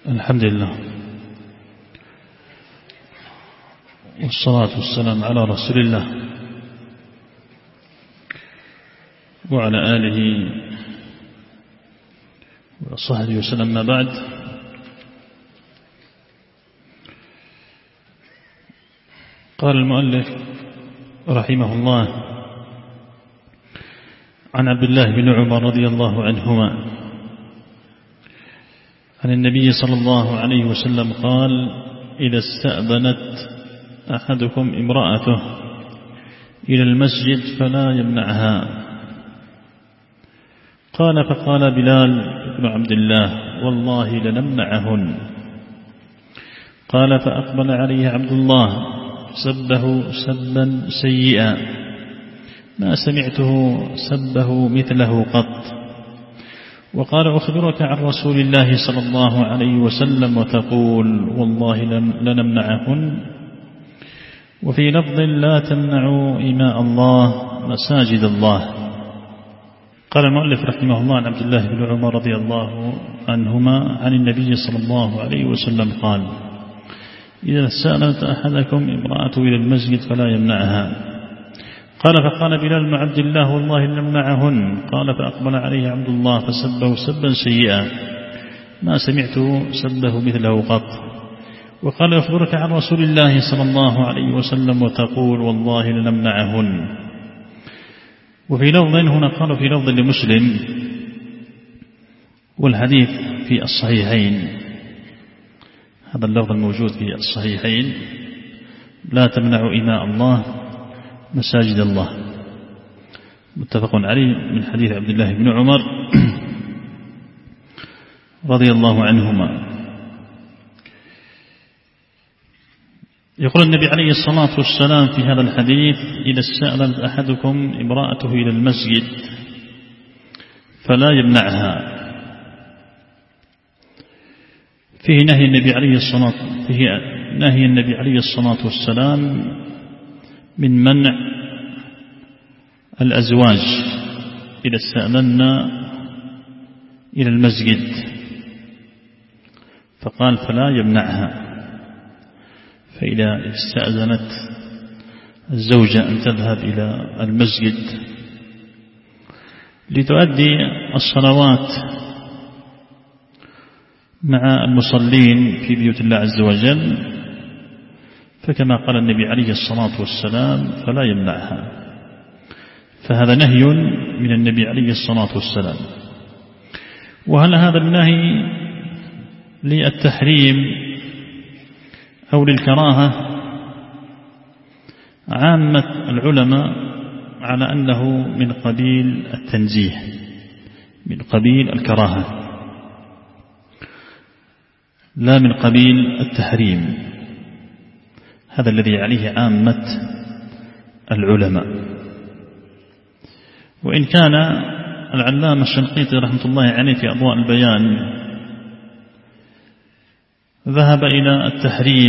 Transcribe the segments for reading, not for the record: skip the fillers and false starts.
الحمد لله والصلاة والسلام على رسول الله وعلى آله وصحبه وسلم. ما بعد، قال المؤلف رحمه الله: عن عبد الله بن عمر رضي الله عنهما عن النبي صلى الله عليه وسلم قال: إذا استأذنت أحدكم امرأته إلى المسجد فلا يمنعها. قال: فقال بلال بن عبد الله: والله لنمنعهن. قال: فأقبل عليه عبد الله سبه سبا سيئا ما سمعته سبه مثله قط. وقال: أخبرك عن رسول الله صلى الله عليه وسلم وتقول: والله لنمنعهن. وفي لفظ: لا تمنعوا إماء الله مساجد الله. قال المؤلف رحمه الله: عن عبد الله بن عمر رضي الله عنهما عن النبي صلى الله عليه وسلم قال: إذا استأذنت أحدكم امرأته إلى المسجد فلا يمنعها. قال: فقال بلال بن عبد الله: والله لنمنعهن. قال: فأقبل عليه عبد الله فسبه سبا سيئا ما سمعته سبه مثله قط. وقال: أخبرك عن رسول الله صلى الله عليه وسلم وتقول: والله لنمنعهن. وفي لفظ هنا قال: في لفظ لمسلم، والحديث في الصحيحين، هذا اللفظ الموجود في الصحيحين: لا تمنعوا إماء الله مساجد الله، متفق عليه، من حديث عبد الله بن عمر رضي الله عنهما. يقول النبي عليه الصلاة والسلام في هذا الحديث: إذا استأذنت أحدكم امرأته إلى المسجد فلا يمنعها. فيه نهي النبي عليه الصلاة والسلام من منع الأزواج إذا استأذنا إلى المسجد، فقال: فلا يمنعها. فإذا استأذنت الزوجة أن تذهب إلى المسجد لتؤدي الصلوات مع المصلين في بيوت الله عز وجل، فكما قال النبي عليه الصلاة والسلام: فلا يمنعها. فهذا نهي من النبي عليه الصلاة والسلام. وهل هذا النهي للتحريم أو للكراهة؟ عامة العلماء على أنه من قبيل التنزيه، من قبيل الكراهة، لا من قبيل التحريم. هذا الذي عليه عامة العلماء. وإن كان العلامة الشنقيطي رحمة الله عليه في أضواء البيان ذهب إلى التحريم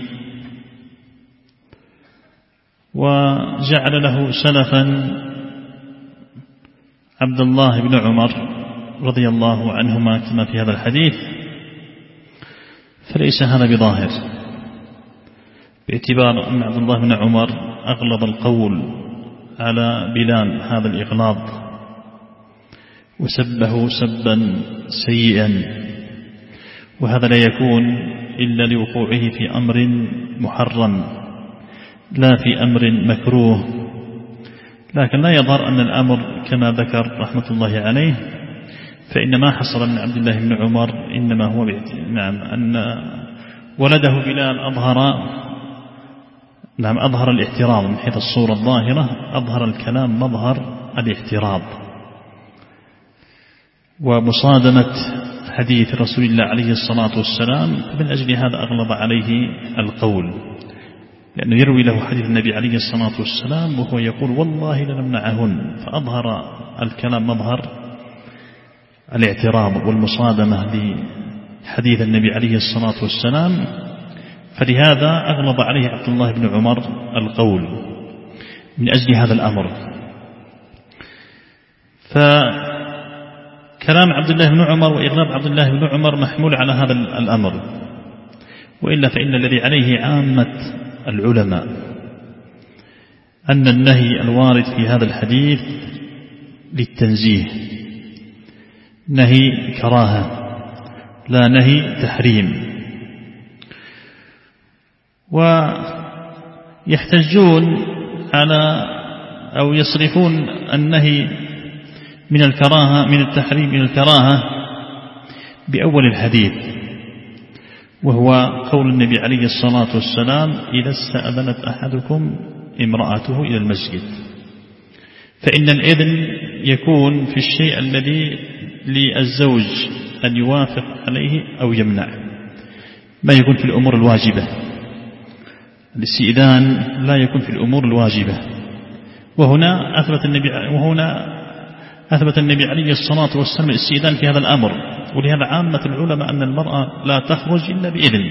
وجعل له سلفا عبد الله بن عمر رضي الله عنهما كما في هذا الحديث، فليس هذا بظاهر، باعتبار أن عبد الله بن عمر أغلظ القول على بلال هذا الإغلاظ وسبه سبا سيئا، وهذا لا يكون إلا لوقوعه في أمر محرم لا في أمر مكروه. لكن لا يظهر أن الأمر كما ذكر رحمة الله عليه، فإن ما حصل من عبد الله بن عمر إنما هو أن ولده بلال أظهر الاعتراض من حيث الصورة الظاهرة، أظهر الكلام مظهر الاعتراض ومصادمة حديث رسول الله عليه الصلاة والسلام، من أجل هذا أغلظ عليه القول، لأنه يروي له حديث النبي عليه الصلاة والسلام وهو يقول: والله لنمنعهن، فأظهر الكلام مظهر الاعتراض والمصادمة لحديث النبي عليه الصلاة والسلام، فلهذا أغلظ عليه عبد الله بن عمر القول من أجل هذا الأمر. كلام عبد الله بن عمر وإغلاب عبد الله بن عمر محمول على هذا الأمر، وإلا فإن الذي عليه عامة العلماء أن النهي الوارد في هذا الحديث للتنزيه، نهي كراهة لا نهي تحريم. ويحتجون على أو يصرفون النهي من الكراهة من التحريم من الكراهة بأول الحديث، وهو قول النبي عليه الصلاة والسلام: إذا استأذنت أحدكم امرأته إلى المسجد. فإن الإذن يكون في الشيء الذي للزوج أن يوافق عليه أو يمنع، ما يكون في الأمور الواجبة. الاستئذان لا يكون في الأمور الواجبة. وهنا أثبت النبي عليه الصلاة والسلام الاستئذان في هذا الأمر، ولهذا عامة العلماء أن المرأة لا تخرج إلا بإذن،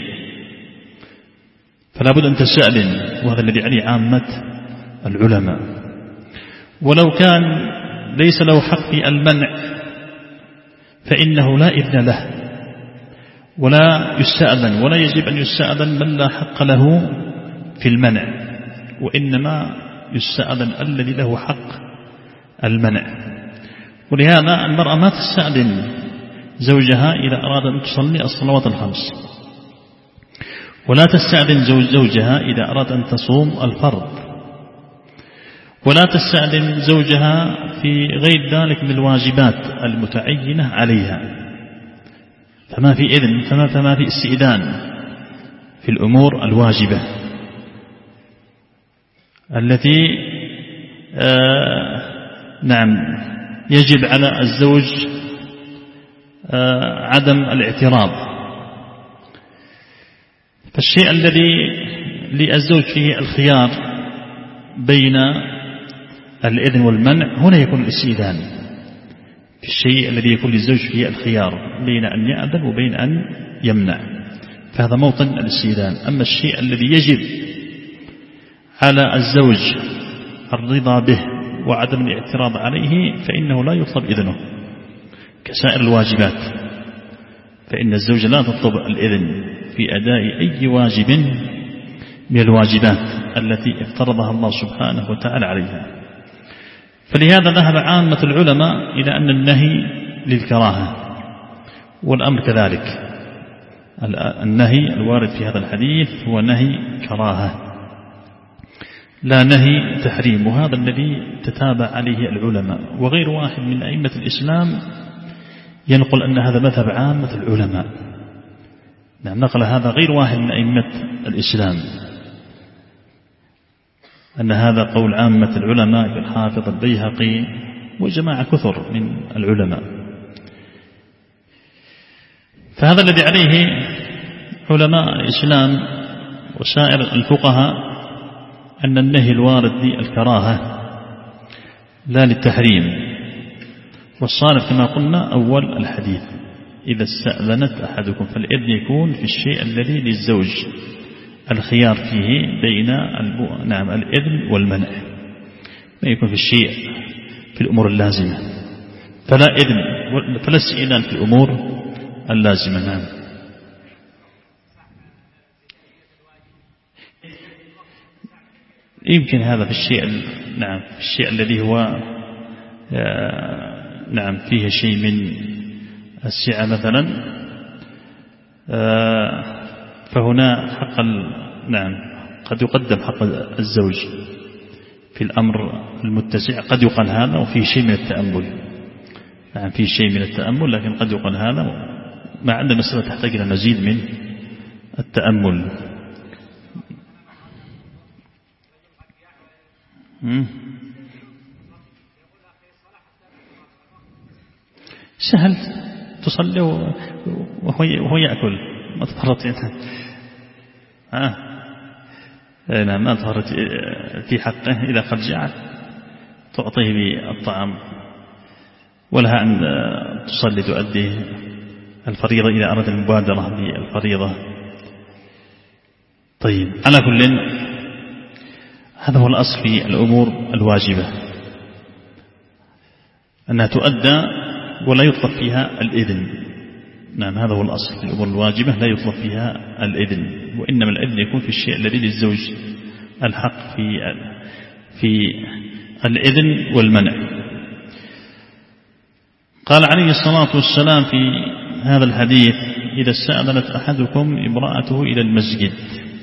فلا بد أن تستأذن، وهذا الذي عليه عامة العلماء. ولو كان ليس له حق في المنع فإنه لا إذن له ولا يستأذن، ولا يجب أن يستأذن من لا حق له في المنع، وإنما يستأذن الذي له حق المنع. ولهذا المرأة ما تستأذن زوجها إذا أراد أن تصلي الصلوات الخمس، ولا تستأذن زوجها إذا أراد أن تصوم الفرض، ولا تستأذن زوجها في غير ذلك من الواجبات المتعينة عليها. فما في إذن، فما في استئذان في الأمور الواجبة التي يجب على الزوج عدم الاعتراض. فالشيء الذي للزوج فيه الخيار بين الإذن والمنع هنا يكون الاستئذان، في الشيء الذي يكون للزوج فيه الخيار بين أن يأذن وبين أن يمنع، فهذا موطن الاستئذان. أما الشيء الذي يجب على الزوج الرضا به وعدم الاعتراض عليه فإنه لا يطلب إذنه كسائر الواجبات، فإن الزوج لا تطلب الإذن في أداء أي واجب من الواجبات التي افترضها الله سبحانه وتعالى عليها. فلهذا ذهب عامة العلماء إلى أن النهي للكراهة، والأمر كذلك. النهي الوارد في هذا الحديث هو نهي كراهة لا نهي تحريم، وهذا الذي تتابع عليه العلماء. وغير واحد من أئمة الإسلام ينقل أن هذا مذهب عامة العلماء، نقل هذا غير واحد من أئمة الإسلام، أن هذا قول عامة العلماء كالحافظ البيهقي وجماعة كثر من العلماء. فهذا الذي عليه علماء الإسلام وسائر الفقهاء أن النهي الوارد للكراهة لا للتحريم، والصارف كما قلنا أول الحديث: إذا استأذنت أحدكم، فالإذن يكون في الشيء الذي للزوج الخيار فيه بين الإذن والمنع، ما يكون في الشيء في الأمور اللازمة، فلا إذن فلا استئذان في الأمور اللازمة. يمكن هذا في الشيء في الشيء الذي هو فيه شيء من السعة مثلا، فهنا حق قد يقدم حق الزوج في الأمر المتسع، قد يقال هذا، وفيه شيء من التأمل، فيه شيء من التأمل، لكن قد يقال هذا، مع أن المسألة تحتاج إلى مزيد من التأمل. سهل تصلي وهو يأكل، ما تفرط ما تفرط في حقه. إذا قد جاء تعطيه بالطعام، ولها أن تصلي تؤدي الفريضة إذا أردت المبادرة بالفريضة. طيب، على كل هذا هو الأصل في الأمور الواجبة، أنها تؤدى ولا يطلب فيها الإذن. نعم، هذا هو الأصل في الأمور الواجبة، لا يطلب فيها الإذن، وإنما الإذن يكون في الشيء الذي للزوج الحق في الإذن والمنع. قال عليه الصلاة والسلام في هذا الحديث: إذا استأذنت أحدكم امرأته إلى المسجد.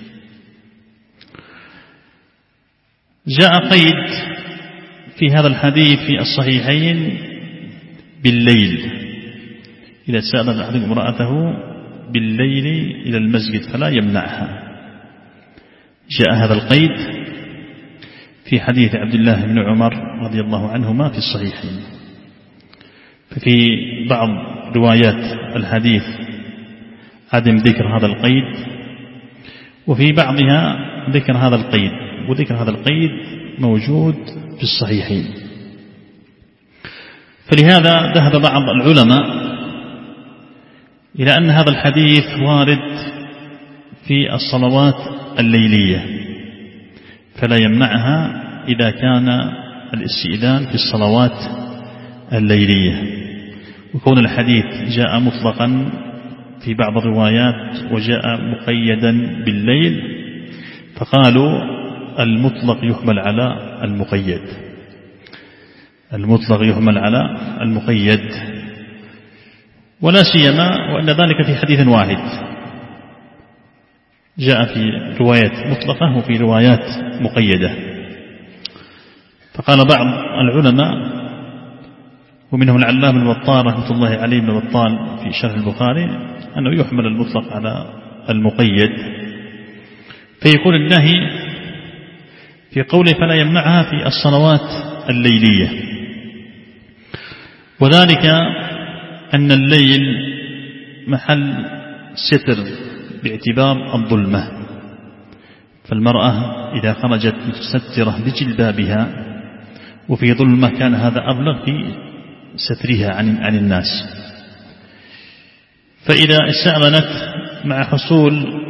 جاء قيد في هذا الحديث في الصحيحين بالليل: إذا استأذنت أحدكم امرأته بالليل إلى المسجد فلا يمنعها. جاء هذا القيد في حديث عبد الله بن عمر رضي الله عنهما في الصحيحين. ففي بعض روايات الحديث عدم ذكر هذا القيد، وفي بعضها ذكر هذا القيد، وذكر هذا القيد موجود في الصحيحين. فلهذا ذهب بعض العلماء إلى أن هذا الحديث وارد في الصلوات الليلية، فلا يمنعها إذا كان الاستئذان في الصلوات الليلية. وكون الحديث جاء مطلقا في بعض الروايات وجاء مقيدا بالليل، فقالوا المطلق يحمل على المقيد، المطلق يحمل على المقيد، ولا سيما وأن ذلك في حديث واحد جاء في روايات مطلقة وفي روايات مقيدة. فقال بعض العلماء ومنهم العلامة البطال رحمة الله عليه ابن بطال في شرح البخاري أنه يحمل المطلق على المقيد، فيكون النهي في قوله فلا يمنعها في الصلوات الليلية، وذلك أن الليل محل ستر باعتبار الظلمة، فالمرأة إذا خرجت متسترة بجلبابها وفي ظلمة كان هذا أبلغ في سترها عن الناس. فإذا استأذنت مع حصول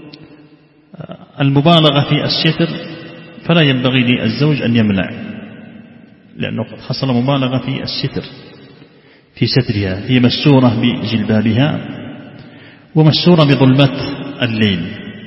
المبالغة في الستر فلا ينبغي للزوج أن يمنع، لأنه قد حصل مبالغة في الستر في سترها، هي مستورة بجلبابها ومستورة بظلمة الليل،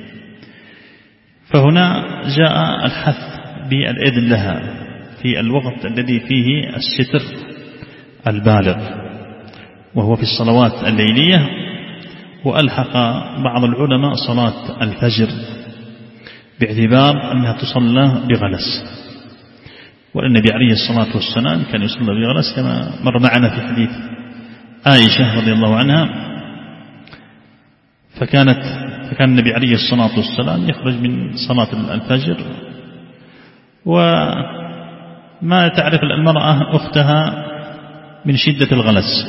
فهنا جاء الحث بالإذن لها في الوقت الذي فيه الستر البالغ وهو في الصلوات الليلية. وألحق بعض العلماء صلاة الفجر باعتبار أنها تصلى بغلس، والنبي عليه الصلاة والسلام كان يصلى بغلس كما مر معنا في حديث عائشة رضي الله عنها. فكان النبي عليه الصلاة والسلام يخرج من صلاة الفجر وما تعرف المرأة أختها من شدة الغلس،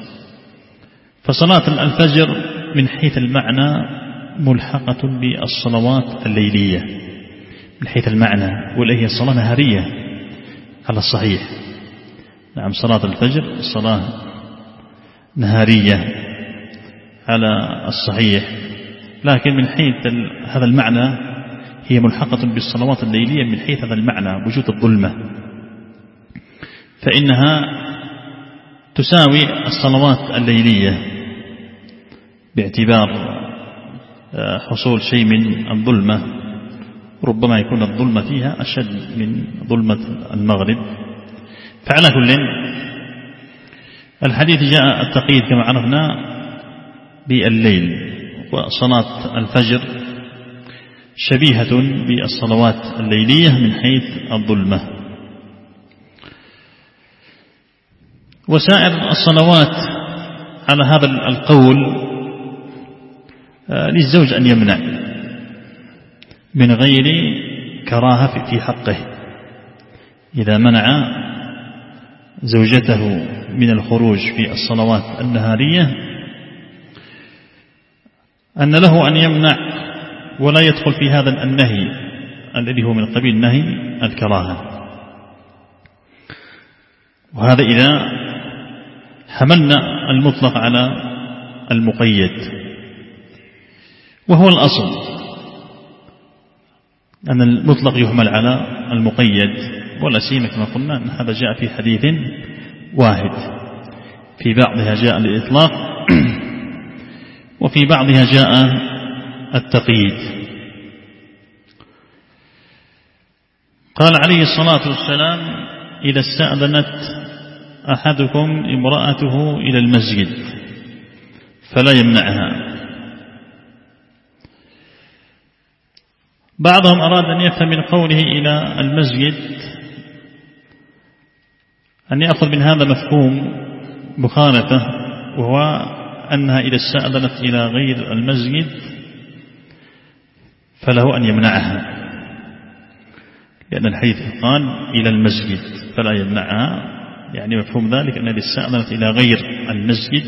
فصلاة الفجر من حيث المعنى ملحقة بالصلوات الليلية من حيث المعنى، واللي هي الصلاة نهارية على الصحيح. نعم، صلاة الفجر صلاة نهارية على الصحيح، لكن من حيث هذا المعنى هي ملحقة بالصلوات الليلية من حيث هذا المعنى وجود الظلمة، فإنها تساوي الصلوات الليلية باعتبار حصول شيء من الظلمة، ربما يكون الظلمة فيها أشد من ظلمة المغرب. فعلى كل الحديث جاء التقييد كما عرفنا بالليل، وصلاة الفجر شبيهة بالصلوات الليلية من حيث الظلمة. وسائر الصلوات على هذا القول للزوج أن يمنع من غير كراهة في حقه. إذا منع زوجته من الخروج في الصلوات النهارية أن له أن يمنع، ولا يدخل في هذا النهي الذي هو من قبيل نهي الكراهة. وهذا إذا حملنا المطلق على المقيد، وهو الأصل أن المطلق يحمل على المقيد، ولا سيما كما قلنا أن هذا جاء في حديث واحد. في بعضها جاء الإطلاق وفي بعضها جاء التقييد. قال عليه الصلاة والسلام: إذا استأذنت أحدكم امرأته إلى المسجد فلا يمنعها. بعضهم أراد أن يفهم من قوله إلى المسجد أن يأخذ من هذا مفهوم مخالفة، وهو أنها إذا استأذنت إلى غير المسجد فله أن يمنعها، لأن الحديث قال إلى المسجد فلا يمنعها، يعني مفهوم ذلك أن إذا استأذنت إلى غير المسجد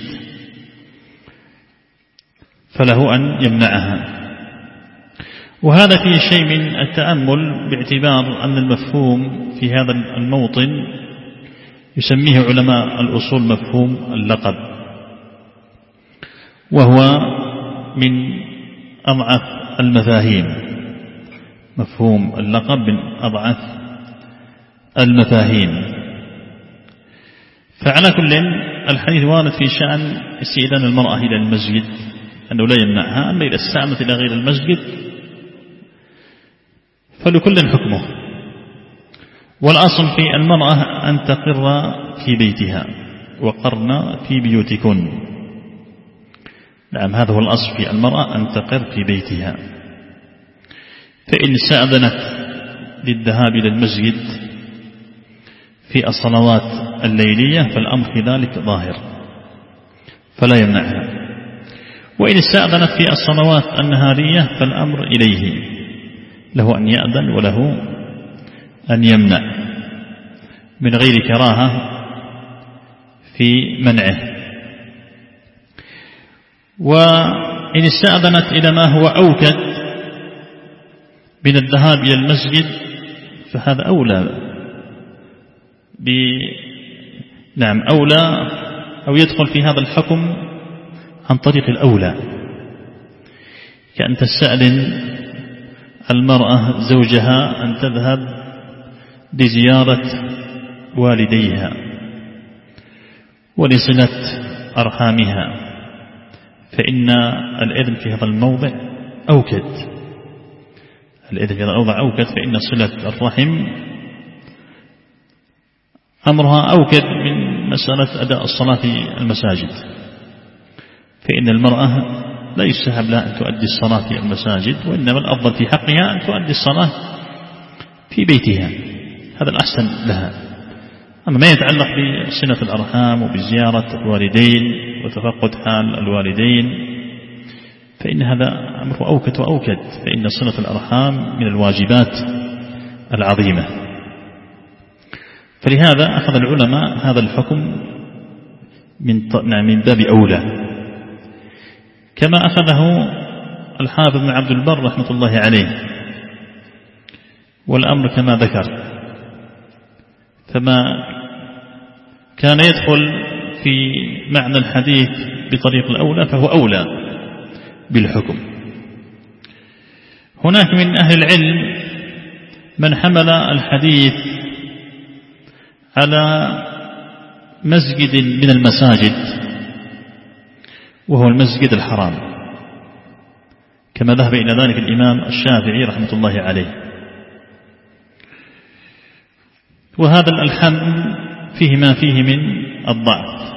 فله أن يمنعها. وهذا فيه شيء من التأمل، باعتبار أن المفهوم في هذا الموطن يسميه علماء الأصول مفهوم اللقب، وهو من أضعف المفاهيم. مفهوم اللقب من أضعف المفاهيم. فعلى كل الحديث وارد في شأن استئذان المرأة إلى المسجد أنه لا يمنعها، أما إذا استأذنت إلى غير المسجد فلكل حكمه. والأصل في المرأة أن تقر في بيتها، وقرن في بيوتكن. نعم، هذا هو الأصل في المرأة، أن تقر في بيتها. فإن استأذنت للذهاب إلى المسجد في الصلوات الليلية فالأمر في ذلك ظاهر فلا يمنعها، وإن استأذنت في الصلوات النهارية فالأمر إليه، له أن يأذن وله أن يمنع من غير كراهة في منعه. وإن استأذنت إلى ما هو أوكد من الذهاب إلى المسجد فهذا أولى نعم أولى، أو يدخل في هذا الحكم عن طريق الأولى، كأن تستأذن المرأة زوجها أن تذهب لزيارة والديها ولصلة أرحامها، فإن الإذن في هذا الموضع أوكد. الإذن في هذا الموضع أوكد، فإن صلة الرحم أمرها أوكد من مسألة أداء الصلاة في المساجد، فإن المرأة لا يستحب لها أن تؤدي الصلاة في المساجد، وإنما الأفضل في حقها أن تؤدي الصلاة في بيتها، هذا الأحسن لها. أما ما يتعلق بصلة الأرحام وبزيارة الوالدين وتفقد حال الوالدين فإن هذا أمره أوكد وأوكد، فإن صلة الأرحام من الواجبات العظيمة. فلهذا أخذ العلماء هذا الحكم من باب أولى، كما أخذه الحافظ بن عبد البر رحمة الله عليه. والأمر كما ذكر، فما كان يدخل في معنى الحديث بطريق الأولى فهو أولى بالحكم. هناك من أهل العلم من حمل الحديث على مسجد من المساجد وهو المسجد الحرام، كما ذهب إلى ذلك الإمام الشافعي رحمة الله عليه. وهذا الحمل فيه ما فيه من الضعف،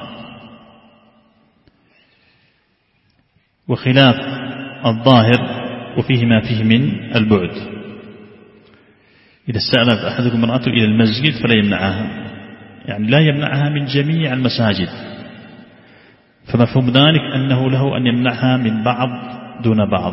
وخلاف الظاهر وفيه ما فيه من البعد. إذا استأذنت أحدكم امرأته إلى المسجد فلا يمنعها، يعني لا يمنعها من جميع المساجد، فمفهوم ذلك أنه له أن يمنعها من بعض دون بعض.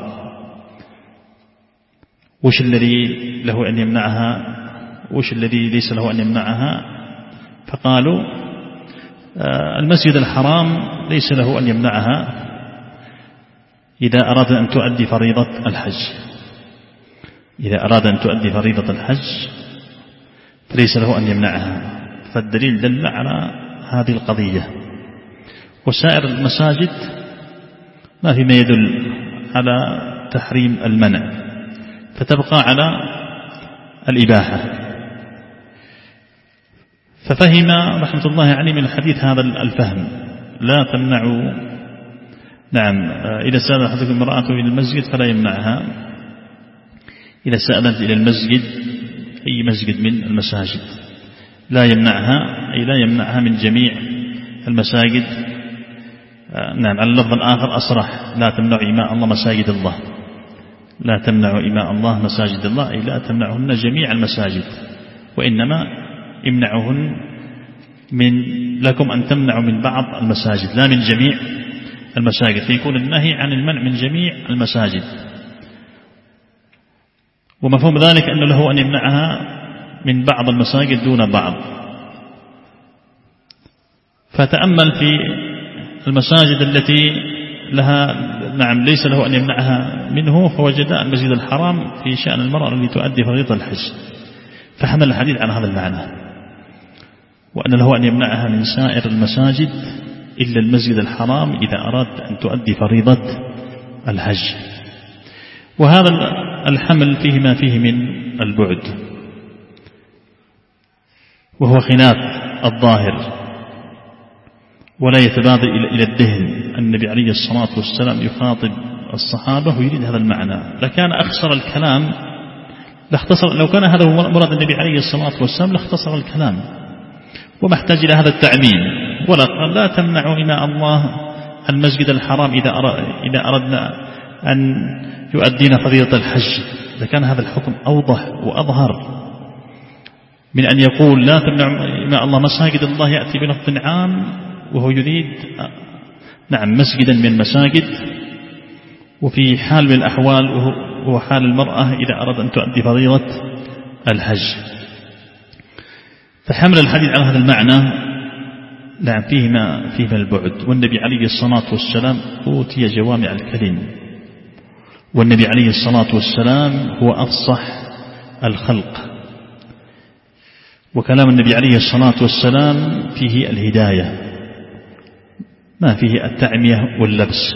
وش الذي له أن يمنعها وش الذي ليس له أن يمنعها؟ فقالوا المسجد الحرام ليس له أن يمنعها إذا أراد أن تؤدي فريضة الحج. إذا أراد أن تؤدي فريضة الحج فليس له أن يمنعها، فالدليل دل على هذه القضية. وسائر المساجد ما في ما يدل على تحريم المنع، فتبقى على الإباحة. ففهم رحمة الله عليه من الحديث هذا الفهم، لا تمنعوا. نعم إذا سأل أحدكم امرأته إلى المسجد فلا يمنعها. إذا سألت إلى المسجد أي مسجد من المساجد لا يمنعها، أي لا يمنعها من جميع المساجد. نعم على اللفظ الآخر أصرح: لا تمنعوا إماء الله مساجد الله. لا تمنعوا إماء الله مساجد الله، أي لا تمنعهن جميع المساجد، وإنما امنعهن لكم أن تمنعوا من بعض المساجد لا من جميع المساجد، فيكون النهي عن المنع من جميع المساجد. ومفهوم ذلك أنه له أن يمنعها من بعض المساجد دون بعض. فتأمل في المساجد التي لها نعم ليس له أن يمنعها منه، فوجد المسجد الحرام في شأن المرأة التي تؤدي فريضة الحج، فحمل الحديث على هذا المعنى، وأن له أن يمنعها من سائر المساجد إلا المسجد الحرام إذا أراد أن تؤدي فريضة الحج. وهذا الحمل فيه ما فيه من البعد، وهو خلاف الظاهر، ولا يتبادر إلى الدهن. النبي عليه الصلاة والسلام يخاطب الصحابة ويريد هذا المعنى. لكان أخسر الكلام لاختصر، لو كان هذا هو مراد النبي عليه الصلاة والسلام لاختصر الكلام وما احتاج إلى هذا التعميم، ولا قال: لا تمنعوا إماء الله المسجد الحرام إذا أردنا أن يؤدينا فريضة الحج. لكان هذا الحكم أوضح وأظهر من أن يقول: لا تمنعوا إماء الله مساجد الله، يأتي بلفظ عام وهو يريد نعم مسجدا من المساجد، وفي حال من الأحوال وهو حال المرأة إذا أراد أن تؤدي فريضة الحج. فحمل الحديث على هذا المعنى نعم فيه ما البعد. والنبي عليه الصلاة والسلام أوتي جوامع الكلم، والنبي عليه الصلاة والسلام هو أفصح الخلق، وكلام النبي عليه الصلاة والسلام فيه الهداية ما فيه التعمية واللبس.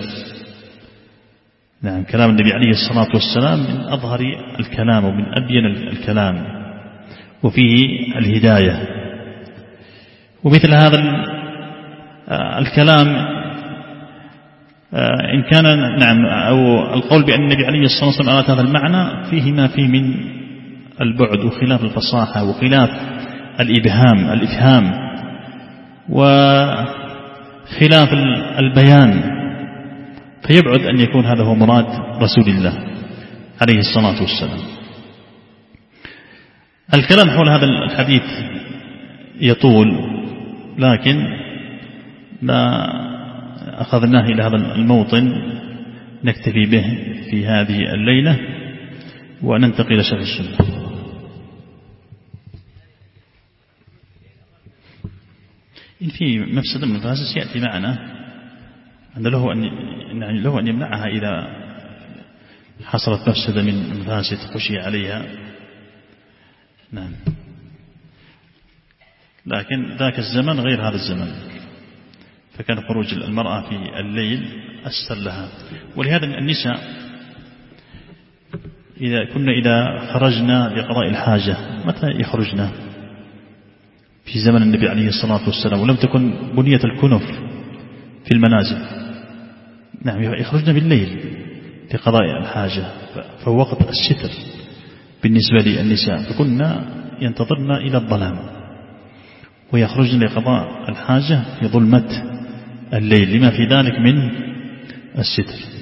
نعم كلام النبي عليه الصلاة والسلام من أظهر الكلام ومن أبين الكلام، وفيه الهداية. ومثل هذا الكلام إن كان نعم أو القول بأن النبي عليه الصلاة والسلام أراد هذا المعنى فيه ما فيه من البعد وخلاف الفصاحة وخلاف الإفهام وخلاف البيان، فيبعد أن يكون هذا هو مراد رسول الله عليه الصلاة والسلام. الكلام حول هذا الحديث يطول، لكن ما أخذناه إلى هذا الموطن نكتفي به في هذه الليلة وننتقل إلى شرح السنة. إن في مفسدة من المفاسد يأتي معنا أن له أن يمنعها إذا حصلت مفسدة من المفاسد خشي عليها. نعم، لكن ذاك الزمن غير هذا الزمن، فكان خروج المرأة في الليل أستر لها. ولهذا النساء إذا خرجنا لقضاء الحاجة متى يخرجنا؟ في زمن النبي عليه الصلاة والسلام، ولم تكن بنية الكنف في المنازل. نعم يخرجنا بالليل لقضاء الحاجة، فهو وقت الستر بالنسبة للنساء، فكنا ينتظرنا إلى الظلام ويخرجن لقضاء الحاجة في ظلمة الليل لما في ذلك من الستر.